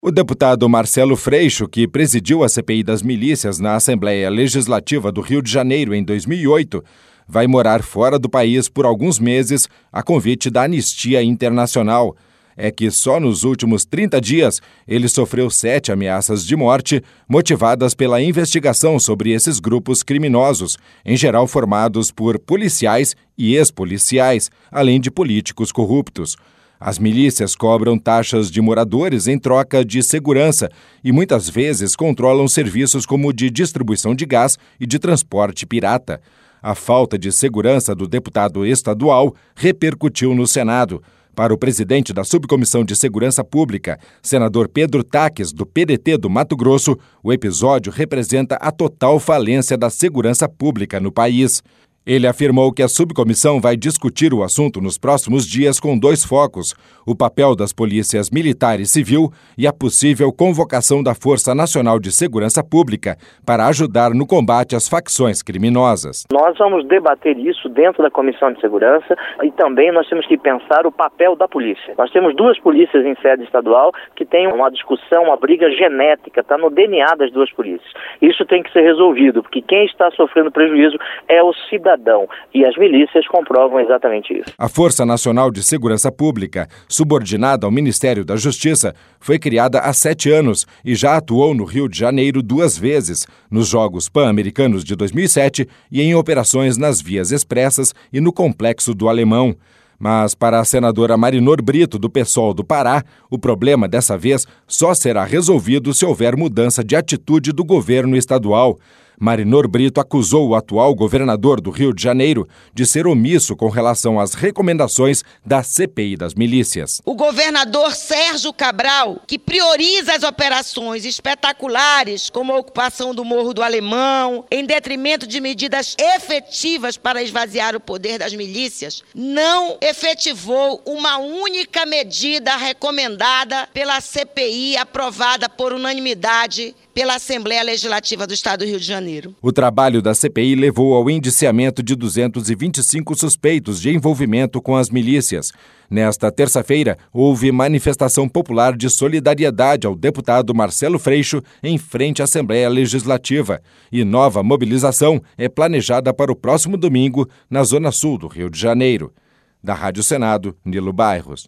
O deputado Marcelo Freixo, que presidiu a CPI das milícias na Assembleia Legislativa do Rio de Janeiro em 2008, vai morar fora do país por alguns meses a convite da Anistia Internacional. É que só nos últimos 30 dias ele sofreu 7 ameaças de morte motivadas pela investigação sobre esses grupos criminosos, em geral formados por policiais e ex-policiais, além de políticos corruptos. As milícias cobram taxas de moradores em troca de segurança e muitas vezes controlam serviços como o de distribuição de gás e de transporte pirata. A falta de segurança do deputado estadual repercutiu no Senado. Para o presidente da Subcomissão de Segurança Pública, senador Pedro Taques, do PDT do Mato Grosso, o episódio representa a total falência da segurança pública no país. Ele afirmou que a subcomissão vai discutir o assunto nos próximos dias com 2 focos: o papel das polícias militar e civil e a possível convocação da Força Nacional de Segurança Pública para ajudar no combate às facções criminosas. Nós vamos debater isso dentro da Comissão de Segurança e também nós temos que pensar o papel da polícia. Nós temos 2 polícias em sede estadual que têm uma discussão, uma briga genética, está no DNA das 2 polícias. Isso tem que ser resolvido, porque quem está sofrendo prejuízo é o cidadão. E as milícias comprovam exatamente isso. A Força Nacional de Segurança Pública, subordinada ao Ministério da Justiça, foi criada há 7 anos e já atuou no Rio de Janeiro 2 vezes, nos Jogos Pan-Americanos de 2007 e em operações nas Vias Expressas e no Complexo do Alemão. Mas, para a senadora Marinor Brito, do PSOL do Pará, o problema dessa vez só será resolvido se houver mudança de atitude do governo estadual. Marinor Brito acusou o atual governador do Rio de Janeiro de ser omisso com relação às recomendações da CPI das milícias. O governador Sérgio Cabral, que prioriza as operações espetaculares, como a ocupação do Morro do Alemão, em detrimento de medidas efetivas para esvaziar o poder das milícias, não efetivou uma única medida recomendada pela CPI, aprovada por unanimidade pela Assembleia Legislativa do Estado do Rio de Janeiro. O trabalho da CPI levou ao indiciamento de 225 suspeitos de envolvimento com as milícias. Nesta terça-feira, houve manifestação popular de solidariedade ao deputado Marcelo Freixo em frente à Assembleia Legislativa. E nova mobilização é planejada para o próximo domingo na Zona Sul do Rio de Janeiro. Da Rádio Senado, Nilo Bairros.